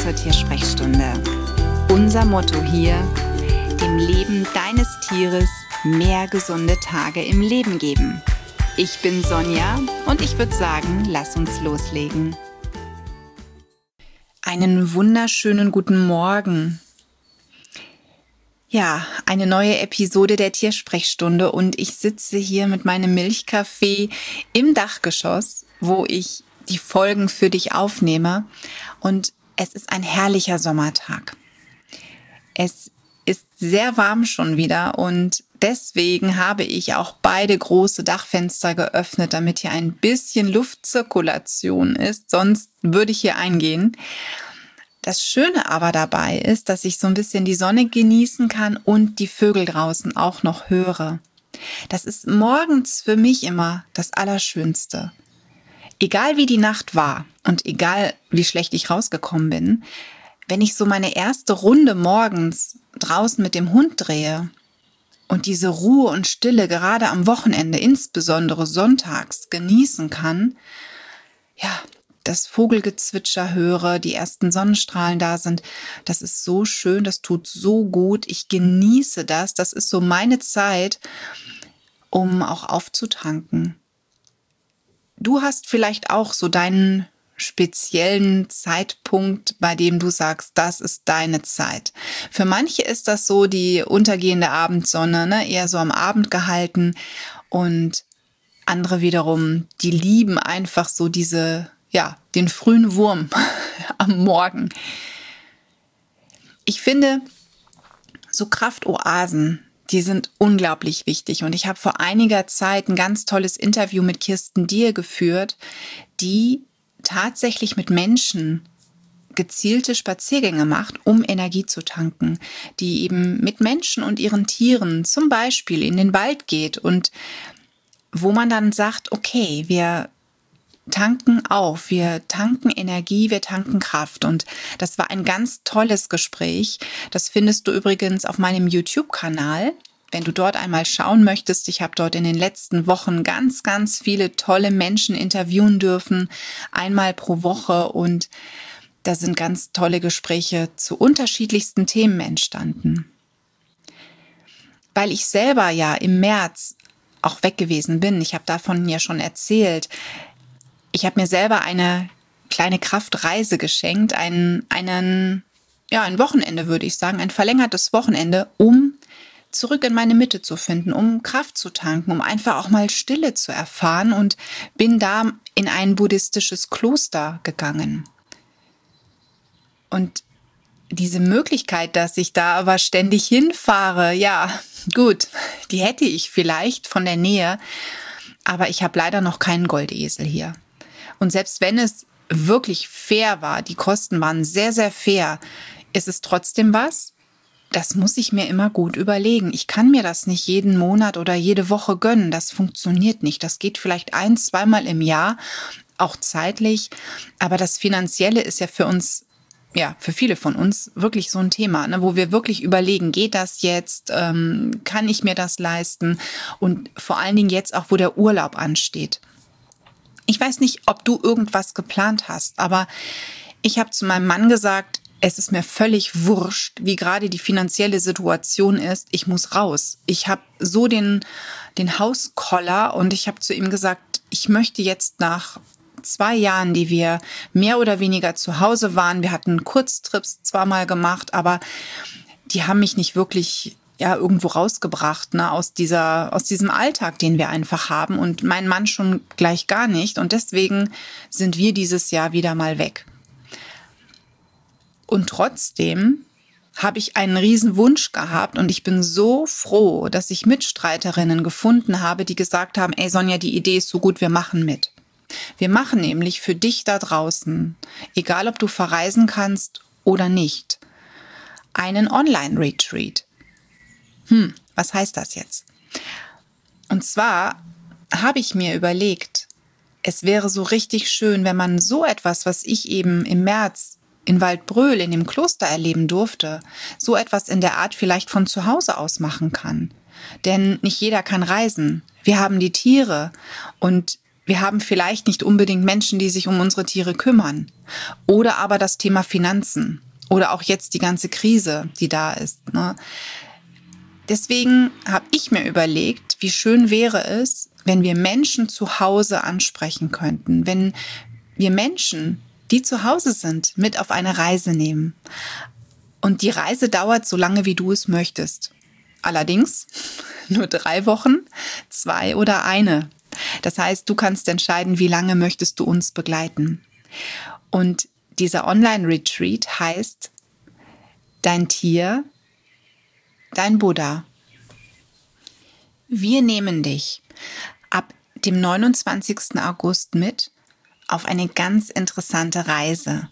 zur Tiersprechstunde. Unser Motto hier: dem Leben deines Tieres mehr gesunde Tage im Leben geben. Ich bin Sonja und ich würde sagen, lass uns loslegen. Einen wunderschönen guten Morgen. Ja, eine neue Episode der Tiersprechstunde und ich sitze hier mit meinem Milchkaffee im Dachgeschoss, wo ich die Folgen für dich aufnehme, und es ist ein herrlicher Sommertag. Es ist sehr warm schon wieder und deswegen habe ich auch beide große Dachfenster geöffnet, damit hier ein bisschen Luftzirkulation ist, sonst würde ich hier eingehen. Das Schöne aber dabei ist, dass ich so ein bisschen die Sonne genießen kann und die Vögel draußen auch noch höre. Das ist morgens für mich immer das Allerschönste. Egal wie die Nacht war und egal wie schlecht ich rausgekommen bin, wenn ich so meine erste Runde morgens draußen mit dem Hund drehe und diese Ruhe und Stille gerade am Wochenende, insbesondere sonntags, genießen kann, ja, das Vogelgezwitscher höre, die ersten Sonnenstrahlen da sind, das ist so schön, das tut so gut, ich genieße das, das ist so meine Zeit, um auch aufzutanken. Du hast vielleicht auch so deinen speziellen Zeitpunkt, bei dem du sagst, das ist deine Zeit. Für manche ist das so die untergehende Abendsonne, ne? Eher so am Abend gehalten, und andere wiederum, die lieben einfach so den frühen Wurm am Morgen. Ich finde, so Kraftoasen, die sind unglaublich wichtig. Und ich habe vor einiger Zeit ein ganz tolles Interview mit Kirsten Dier geführt, die tatsächlich mit Menschen gezielte Spaziergänge macht, um Energie zu tanken, die eben mit Menschen und ihren Tieren zum Beispiel in den Wald geht und wo man dann sagt, okay, wir tanken auf, wir tanken Energie, wir tanken Kraft. Und das war ein ganz tolles Gespräch. Das findest du übrigens auf meinem YouTube-Kanal, wenn du dort einmal schauen möchtest. Ich habe dort in den letzten Wochen ganz, ganz viele tolle Menschen interviewen dürfen, einmal pro Woche, und da sind ganz tolle Gespräche zu unterschiedlichsten Themen entstanden. Weil ich selber ja im März auch weg gewesen bin, ich habe davon ja schon erzählt, ich habe mir selber eine kleine Kraftreise geschenkt, ein Wochenende, würde ich sagen, ein verlängertes Wochenende, um zurück in meine Mitte zu finden, um Kraft zu tanken, um einfach auch mal Stille zu erfahren, und bin da in ein buddhistisches Kloster gegangen. Und diese Möglichkeit, dass ich da aber ständig hinfahre, ja, gut, die hätte ich vielleicht von der Nähe, aber ich habe leider noch keinen Goldesel hier. Und selbst wenn es wirklich fair war, die Kosten waren sehr, sehr fair, ist es trotzdem was? Das muss ich mir immer gut überlegen. Ich kann mir das nicht jeden Monat oder jede Woche gönnen. Das funktioniert nicht. Das geht vielleicht 1-2 Mal im Jahr, auch zeitlich. Aber das Finanzielle ist ja für uns, ja, für viele von uns wirklich so ein Thema, ne, wo wir wirklich überlegen, geht das jetzt? Kann ich mir das leisten? Und vor allen Dingen jetzt auch, wo der Urlaub ansteht. Ich weiß nicht, ob du irgendwas geplant hast, aber ich habe zu meinem Mann gesagt, es ist mir völlig wurscht, wie gerade die finanzielle Situation ist. Ich muss raus. Ich habe so den Hauskoller, und ich habe zu ihm gesagt, ich möchte jetzt nach 2 Jahren, die wir mehr oder weniger zu Hause waren, wir hatten Kurztrips zweimal gemacht, aber die haben mich nicht wirklich irgendwo rausgebracht, ne, aus diesem Alltag, den wir einfach haben, und mein Mann schon gleich gar nicht, und deswegen sind wir dieses Jahr wieder mal weg. Und trotzdem habe ich einen riesen Wunsch gehabt, und ich bin so froh, dass ich Mitstreiterinnen gefunden habe, die gesagt haben, ey Sonja, die Idee ist so gut, wir machen mit. Wir machen nämlich für dich da draußen, egal ob du verreisen kannst oder nicht, einen Online-Retreat. Was heißt das jetzt? Und zwar habe ich mir überlegt, es wäre so richtig schön, wenn man so etwas, was ich eben im März in Waldbröl in dem Kloster erleben durfte, so etwas in der Art vielleicht von zu Hause aus machen kann. Denn nicht jeder kann reisen. Wir haben die Tiere, und wir haben vielleicht nicht unbedingt Menschen, die sich um unsere Tiere kümmern. Oder aber das Thema Finanzen. Oder auch jetzt die ganze Krise, die da ist. Ne? Deswegen habe ich mir überlegt, wie schön wäre es, wenn wir Menschen zu Hause ansprechen könnten. Wenn wir Menschen, die zu Hause sind, mit auf eine Reise nehmen. Und die Reise dauert so lange, wie du es möchtest. Allerdings nur 3 Wochen, 2 oder 1. Das heißt, du kannst entscheiden, wie lange möchtest du uns begleiten. Und dieser Online-Retreat heißt Dein Tier, dein Buddha. Wir nehmen dich ab dem 29. August mit auf eine ganz interessante Reise.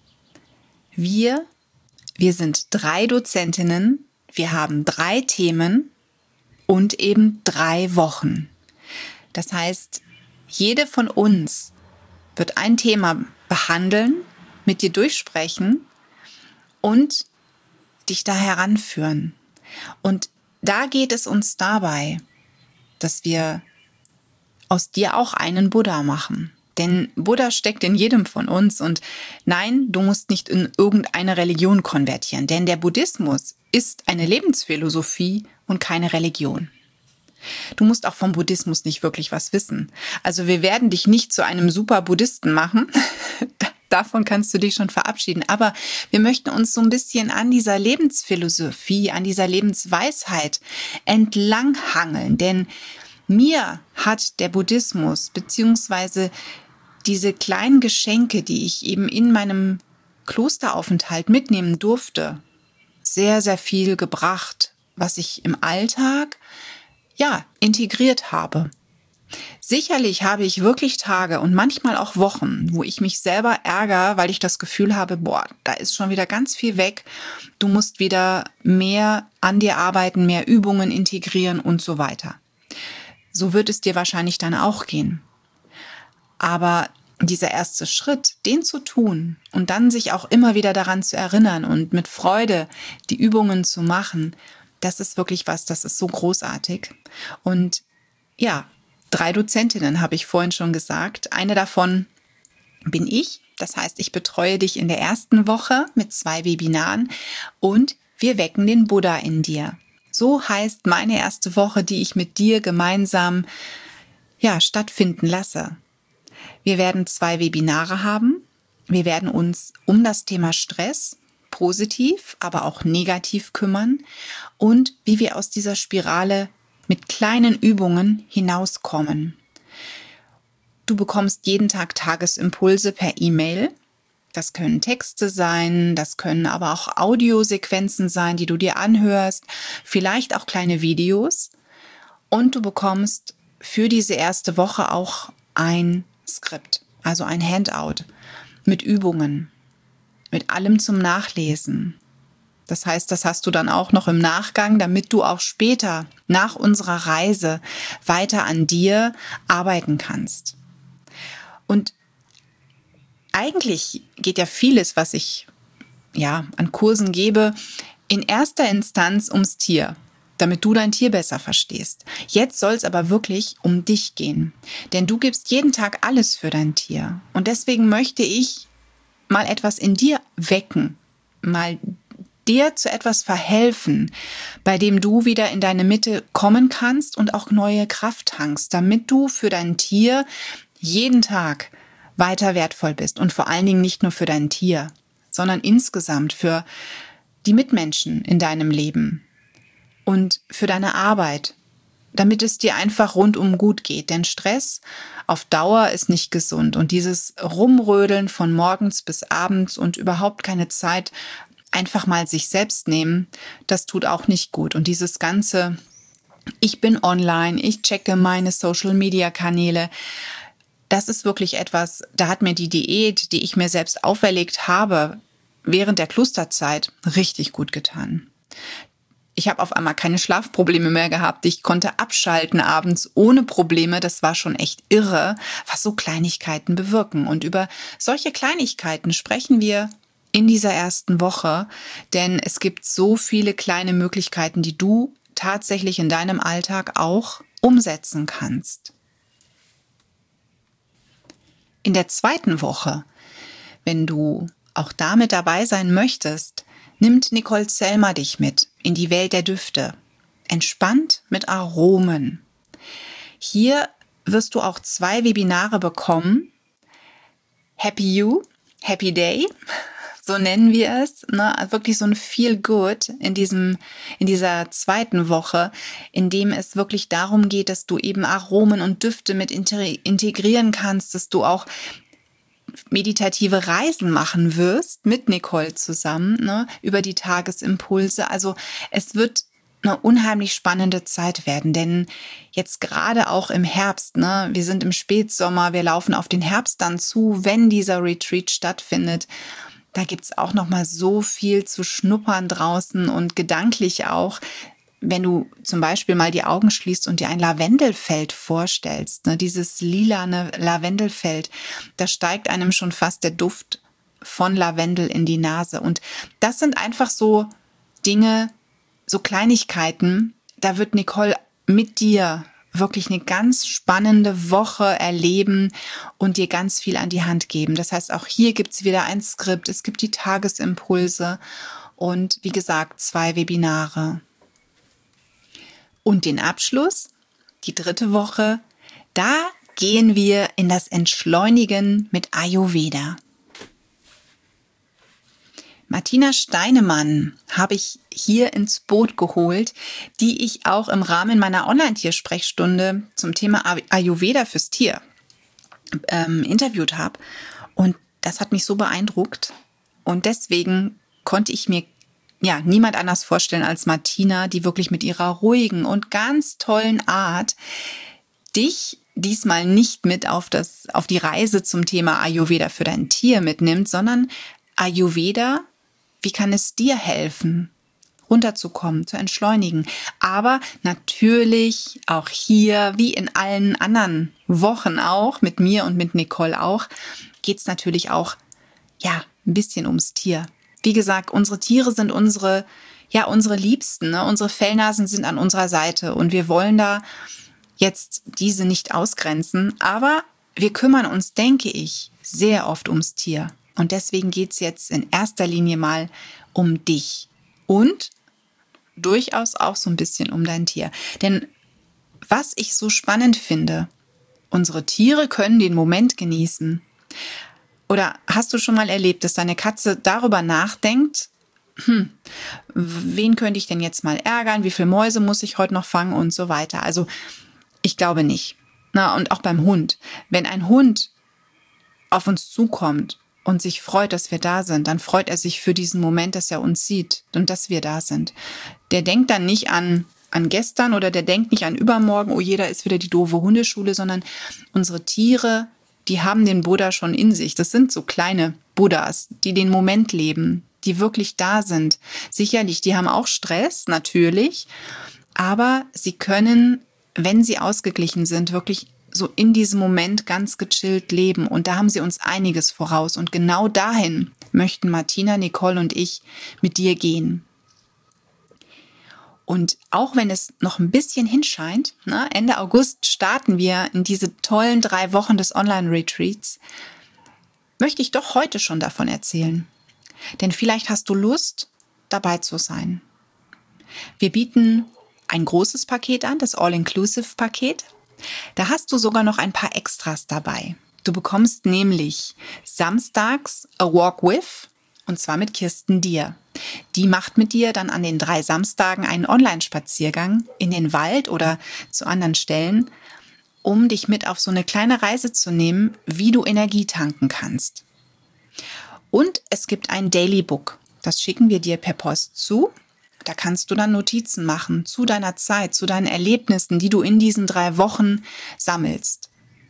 Wir sind 3 Dozentinnen, wir haben 3 Themen und eben 3 Wochen. Das heißt, jede von uns wird ein Thema behandeln, mit dir durchsprechen und dich da heranführen. Und da geht es uns dabei, dass wir aus dir auch einen Buddha machen. Denn Buddha steckt in jedem von uns und nein, du musst nicht in irgendeine Religion konvertieren, denn der Buddhismus ist eine Lebensphilosophie und keine Religion. Du musst auch vom Buddhismus nicht wirklich was wissen. Also wir werden dich nicht zu einem super Buddhisten machen. Davon kannst du dich schon verabschieden. Aber wir möchten uns so ein bisschen an dieser Lebensphilosophie, an dieser Lebensweisheit entlanghangeln. Denn mir hat der Buddhismus beziehungsweise diese kleinen Geschenke, die ich eben in meinem Klosteraufenthalt mitnehmen durfte, sehr, sehr viel gebracht, was ich im Alltag, integriert habe. Sicherlich habe ich wirklich Tage und manchmal auch Wochen, wo ich mich selber ärgere, weil ich das Gefühl habe, da ist schon wieder ganz viel weg. Du musst wieder mehr an dir arbeiten, mehr Übungen integrieren und so weiter. So wird es dir wahrscheinlich dann auch gehen. Aber dieser erste Schritt, den zu tun und dann sich auch immer wieder daran zu erinnern und mit Freude die Übungen zu machen, das ist wirklich was, das ist so großartig. Und 3 Dozentinnen habe ich vorhin schon gesagt. Eine davon bin ich. Das heißt, ich betreue dich in der ersten Woche mit 2 Webinaren und wir wecken den Buddha in dir. So heißt meine erste Woche, die ich mit dir gemeinsam stattfinden lasse. Wir werden 2 Webinare haben. Wir werden uns um das Thema Stress positiv, aber auch negativ kümmern und wie wir aus dieser Spirale mit kleinen Übungen hinauskommen. Du bekommst jeden Tag Tagesimpulse per E-Mail. Das können Texte sein, das können aber auch Audiosequenzen sein, die du dir anhörst, vielleicht auch kleine Videos. Und du bekommst für diese erste Woche auch ein Skript, also ein Handout mit Übungen, mit allem zum Nachlesen. Das heißt, das hast du dann auch noch im Nachgang, damit du auch später nach unserer Reise weiter an dir arbeiten kannst. Und eigentlich geht ja vieles, was ich an Kursen gebe, in erster Instanz ums Tier, damit du dein Tier besser verstehst. Jetzt soll es aber wirklich um dich gehen, denn du gibst jeden Tag alles für dein Tier. Und deswegen möchte ich mal etwas in dir wecken, mal dir zu etwas verhelfen, bei dem du wieder in deine Mitte kommen kannst und auch neue Kraft tankst, damit du für dein Tier jeden Tag weiter wertvoll bist und vor allen Dingen nicht nur für dein Tier, sondern insgesamt für die Mitmenschen in deinem Leben und für deine Arbeit, damit es dir einfach rundum gut geht. Denn Stress auf Dauer ist nicht gesund und dieses Rumrödeln von morgens bis abends und überhaupt keine Zeit einfach mal sich selbst nehmen, das tut auch nicht gut. Und dieses ganze, ich bin online, ich checke meine Social-Media-Kanäle, das ist wirklich etwas, da hat mir die Diät, die ich mir selbst auferlegt habe, während der Klosterzeit richtig gut getan. Ich habe auf einmal keine Schlafprobleme mehr gehabt. Ich konnte abschalten abends ohne Probleme. Das war schon echt irre, was so Kleinigkeiten bewirken. Und über solche Kleinigkeiten sprechen wir in dieser ersten Woche, denn es gibt so viele kleine Möglichkeiten, die du tatsächlich in deinem Alltag auch umsetzen kannst. in der zweiten Woche, wenn du auch da mit dabei sein möchtest, nimmt Nicole Zelmer dich mit in die Welt der Düfte. Entspannt mit Aromen. Hier wirst du auch 2 Webinare bekommen. Happy You, Happy Day, so nennen wir es. Ne? Wirklich so ein Feel Good in dieser zweiten Woche, in dem es wirklich darum geht, dass du eben Aromen und Düfte mit integrieren kannst, dass du auch meditative Reisen machen wirst mit Nicole zusammen, ne, über die Tagesimpulse. Also es wird eine unheimlich spannende Zeit werden, denn jetzt gerade auch im Herbst, ne, wir sind im Spätsommer, wir laufen auf den Herbst dann zu, wenn dieser Retreat stattfindet. Da gibt's auch noch mal so viel zu schnuppern draußen und gedanklich auch. Wenn du zum Beispiel mal die Augen schließt und dir ein Lavendelfeld vorstellst, ne, dieses lilane Lavendelfeld, da steigt einem schon fast der Duft von Lavendel in die Nase. Und das sind einfach so Dinge, so Kleinigkeiten, da wird Nicole mit dir wirklich eine ganz spannende Woche erleben und dir ganz viel an die Hand geben. Das heißt, auch hier gibt's wieder ein Skript, es gibt die Tagesimpulse und wie gesagt 2 Webinare. Und den Abschluss, die 3. Woche, da gehen wir in das Entschleunigen mit Ayurveda. Martina Steinemann habe ich hier ins Boot geholt, die ich auch im Rahmen meiner Online-Tiersprechstunde zum Thema Ayurveda fürs Tier interviewt habe. Und das hat mich so beeindruckt. Und deswegen konnte ich mir niemand anders vorstellen als Martina, die wirklich mit ihrer ruhigen und ganz tollen Art dich diesmal nicht mit auf die Reise zum Thema Ayurveda für dein Tier mitnimmt, sondern Ayurveda, wie kann es dir helfen, runterzukommen, zu entschleunigen? Aber natürlich auch hier, wie in allen anderen Wochen auch, mit mir und mit Nicole auch, geht's natürlich auch, ein bisschen ums Tier. Wie gesagt, unsere Tiere sind unsere Liebsten, ne? Unsere Fellnasen sind an unserer Seite und wir wollen da jetzt diese nicht ausgrenzen, aber wir kümmern uns, denke ich, sehr oft ums Tier. Und deswegen geht's jetzt in erster Linie mal um dich und durchaus auch so ein bisschen um dein Tier. Denn was ich so spannend finde, unsere Tiere können den Moment genießen. Oder hast du schon mal erlebt, dass deine Katze darüber nachdenkt, wen könnte ich denn jetzt mal ärgern? Wie viele Mäuse muss ich heute noch fangen und so weiter? Also ich glaube nicht. Na, und auch beim Hund. Wenn ein Hund auf uns zukommt und sich freut, dass wir da sind, dann freut er sich für diesen Moment, dass er uns sieht und dass wir da sind. Der denkt dann nicht an gestern oder der denkt nicht an übermorgen, oh je, da ist wieder die doofe Hundeschule, sondern unsere Tiere, die haben den Buddha schon in sich. Das sind so kleine Buddhas, die den Moment leben, die wirklich da sind. Sicherlich, die haben auch Stress, natürlich, aber sie können, wenn sie ausgeglichen sind, wirklich so in diesem Moment ganz gechillt leben. Und da haben sie uns einiges voraus. Und genau dahin möchten Martina, Nicole und ich mit dir gehen. Und auch wenn es noch ein bisschen hinscheint, Ende August starten wir in diese tollen 3 Wochen des Online-Retreats, möchte ich doch heute schon davon erzählen. Denn vielleicht hast du Lust, dabei zu sein. Wir bieten ein großes Paket an, das All-Inclusive-Paket. Da hast du sogar noch ein paar Extras dabei. Du bekommst nämlich samstags A Walk With, und zwar mit Kirsten Dier. Die macht mit dir dann an den 3 Samstagen einen Online-Spaziergang in den Wald oder zu anderen Stellen, um dich mit auf so eine kleine Reise zu nehmen, wie du Energie tanken kannst. Und es gibt ein Daily Book. Das schicken wir dir per Post zu. Da kannst du dann Notizen machen zu deiner Zeit, zu deinen Erlebnissen, die du in diesen 3 Wochen sammelst.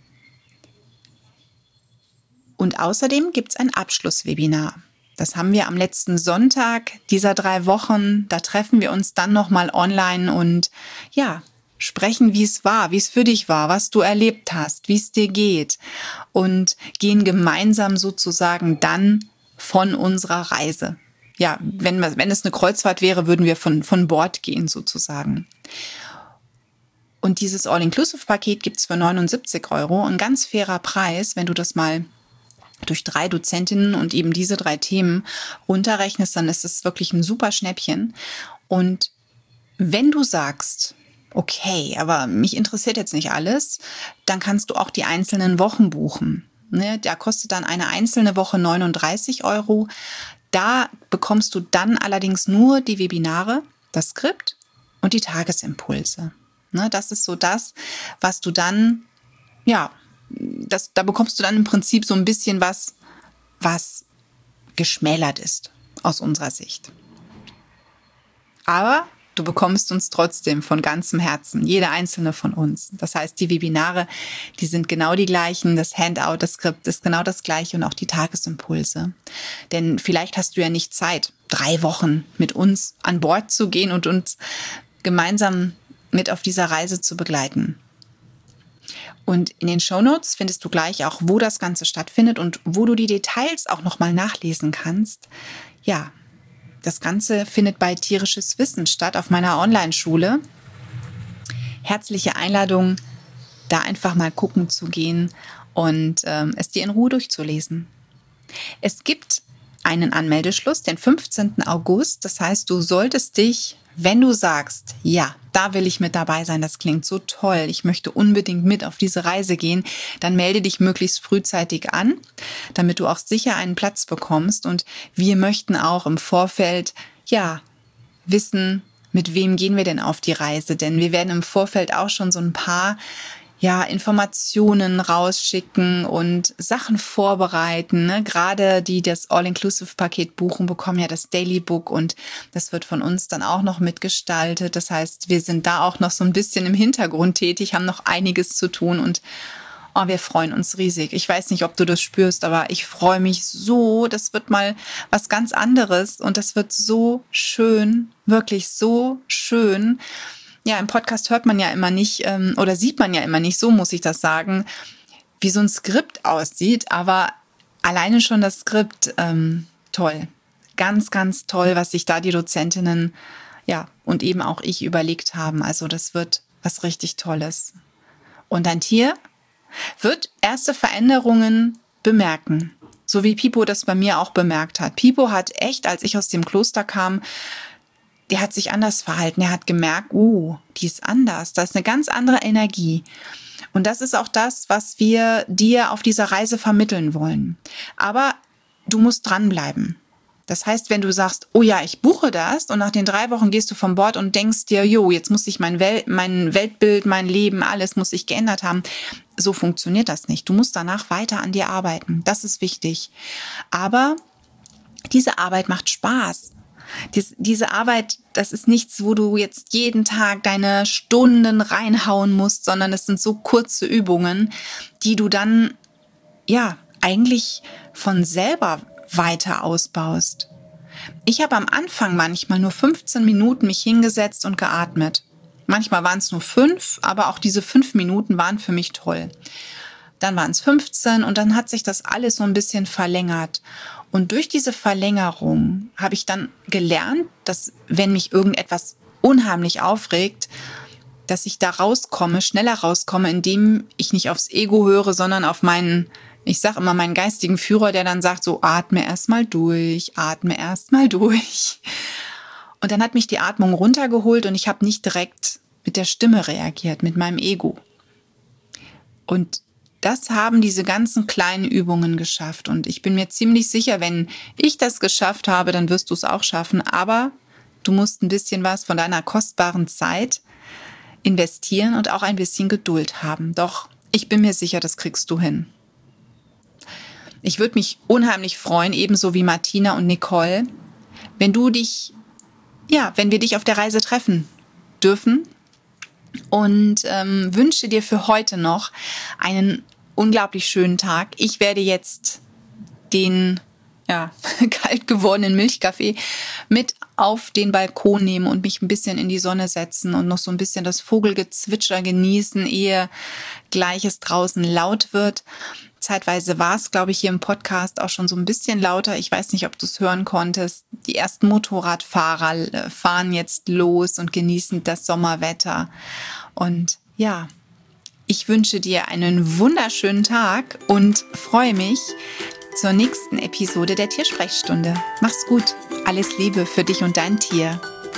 Und außerdem gibt es ein Abschlusswebinar. Das haben wir am letzten Sonntag dieser 3 Wochen. Da treffen wir uns dann nochmal online und sprechen, wie es war, wie es für dich war, was du erlebt hast, wie es dir geht und gehen gemeinsam sozusagen dann von unserer Reise. Ja, wenn es eine Kreuzfahrt wäre, würden wir von Bord gehen sozusagen. Und dieses All-Inclusive-Paket gibt's für 79 Euro. Ein ganz fairer Preis, wenn du das mal durch 3 Dozentinnen und eben diese 3 Themen runterrechnest, dann ist es wirklich ein super Schnäppchen. Und wenn du sagst, okay, aber mich interessiert jetzt nicht alles, dann kannst du auch die einzelnen Wochen buchen. Ne, da kostet dann eine einzelne Woche 39 Euro. Da bekommst du dann allerdings nur die Webinare, das Skript und die Tagesimpulse. Ne, das ist so das, was du dann, ja, da bekommst du dann im Prinzip so ein bisschen was geschmälert ist aus unserer Sicht. Aber du bekommst uns trotzdem von ganzem Herzen, jede einzelne von uns. Das heißt, die Webinare, die sind genau die gleichen, das Handout, das Skript ist genau das gleiche und auch die Tagesimpulse. Denn vielleicht hast du ja nicht Zeit, 3 Wochen mit uns an Bord zu gehen und uns gemeinsam mit auf dieser Reise zu begleiten. Und in den Shownotes findest du gleich auch, wo das Ganze stattfindet und wo du die Details auch nochmal nachlesen kannst. Ja, das Ganze findet bei Tierisches Wissen statt, auf meiner Online-Schule. Herzliche Einladung, da einfach mal gucken zu gehen und es dir in Ruhe durchzulesen. Es gibt einen Anmeldeschluss, den 15. August. Das heißt, du solltest dich, wenn du sagst, ja, da will ich mit dabei sein, das klingt so toll, ich möchte unbedingt mit auf diese Reise gehen, dann melde dich möglichst frühzeitig an, damit du auch sicher einen Platz bekommst. Und wir möchten auch im Vorfeld, ja, wissen, mit wem gehen wir denn auf die Reise? Denn wir werden im Vorfeld auch schon so ein paar Informationen rausschicken und Sachen vorbereiten. Ne? Gerade die das All-Inclusive-Paket buchen, bekommen ja das Daily Book und das wird von uns dann auch noch mitgestaltet. Das heißt, wir sind da auch noch so ein bisschen im Hintergrund tätig, haben noch einiges zu tun und wir freuen uns riesig. Ich weiß nicht, ob du das spürst, aber ich freue mich so. Das wird mal was ganz anderes und das wird so schön, wirklich so schön. Ja, im Podcast hört man ja immer nicht oder sieht man ja immer nicht, so muss ich das sagen, wie so ein Skript aussieht. Aber alleine schon das Skript, toll. Ganz, ganz toll, was sich da die Dozentinnen, ja, und eben auch ich überlegt haben. Also das wird was richtig Tolles. Und dein Tier wird erste Veränderungen bemerken. So wie Pipo das bei mir auch bemerkt hat. Pipo hat echt, als ich aus dem Kloster kam, der hat sich anders verhalten. Er hat gemerkt, die ist anders. Da ist eine ganz andere Energie. Und das ist auch das, was wir dir auf dieser Reise vermitteln wollen. Aber du musst dranbleiben. Das heißt, wenn du sagst, oh ja, ich buche das und nach den 3 Wochen gehst du vom Bord und denkst dir, jetzt muss sich mein Weltbild, mein Leben, alles muss sich geändert haben. So funktioniert das nicht. Du musst danach weiter an dir arbeiten. Das ist wichtig. Aber diese Arbeit macht Spaß. Diese Arbeit, das ist nichts, wo du jetzt jeden Tag deine Stunden reinhauen musst, sondern es sind so kurze Übungen, die du dann, eigentlich von selber weiter ausbaust. Ich habe am Anfang manchmal nur 15 Minuten mich hingesetzt und geatmet. Manchmal waren es nur 5, aber auch diese 5 Minuten waren für mich toll. Dann waren es 15 und dann hat sich das alles so ein bisschen verlängert. Und durch diese Verlängerung habe ich dann gelernt, dass wenn mich irgendetwas unheimlich aufregt, dass ich da schneller rauskomme, indem ich nicht aufs Ego höre, sondern auf meinen geistigen Führer, der dann sagt, so atme erst mal durch. Und dann hat mich die Atmung runtergeholt und ich habe nicht direkt mit der Stimme reagiert, mit meinem Ego. Und das haben diese ganzen kleinen Übungen geschafft. Und ich bin mir ziemlich sicher, wenn ich das geschafft habe, dann wirst du es auch schaffen. Aber du musst ein bisschen was von deiner kostbaren Zeit investieren und auch ein bisschen Geduld haben. Doch ich bin mir sicher, das kriegst du hin. Ich würde mich unheimlich freuen, ebenso wie Martina und Nicole, wenn wir dich auf der Reise treffen dürfen. Und wünsche dir für heute noch einen unglaublich schönen Tag. Ich werde jetzt den kalt gewordenen Milchkaffee mit auf den Balkon nehmen und mich ein bisschen in die Sonne setzen und noch so ein bisschen das Vogelgezwitscher genießen, ehe gleich es draußen laut wird. Zeitweise war es, glaube ich, hier im Podcast auch schon so ein bisschen lauter. Ich weiß nicht, ob du es hören konntest. Die ersten Motorradfahrer fahren jetzt los und genießen das Sommerwetter. Und ja, ich wünsche dir einen wunderschönen Tag und freue mich zur nächsten Episode der Tiersprechstunde. Mach's gut. Alles Liebe für dich und dein Tier.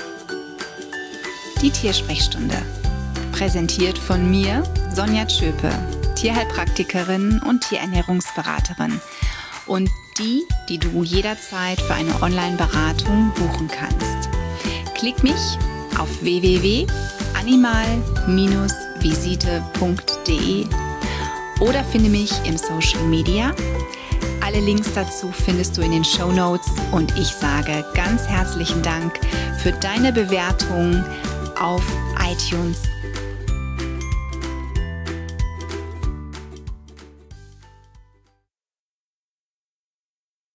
Die Tiersprechstunde. Präsentiert von mir, Sonja Tschöpe, Tierheilpraktikerin und Tierernährungsberaterin. Und die du jederzeit für eine Online-Beratung buchen kannst. Klick mich auf www.animal-visite.de oder finde mich im Social Media. Alle Links dazu findest du in den Shownotes und ich sage ganz herzlichen Dank für deine Bewertung auf iTunes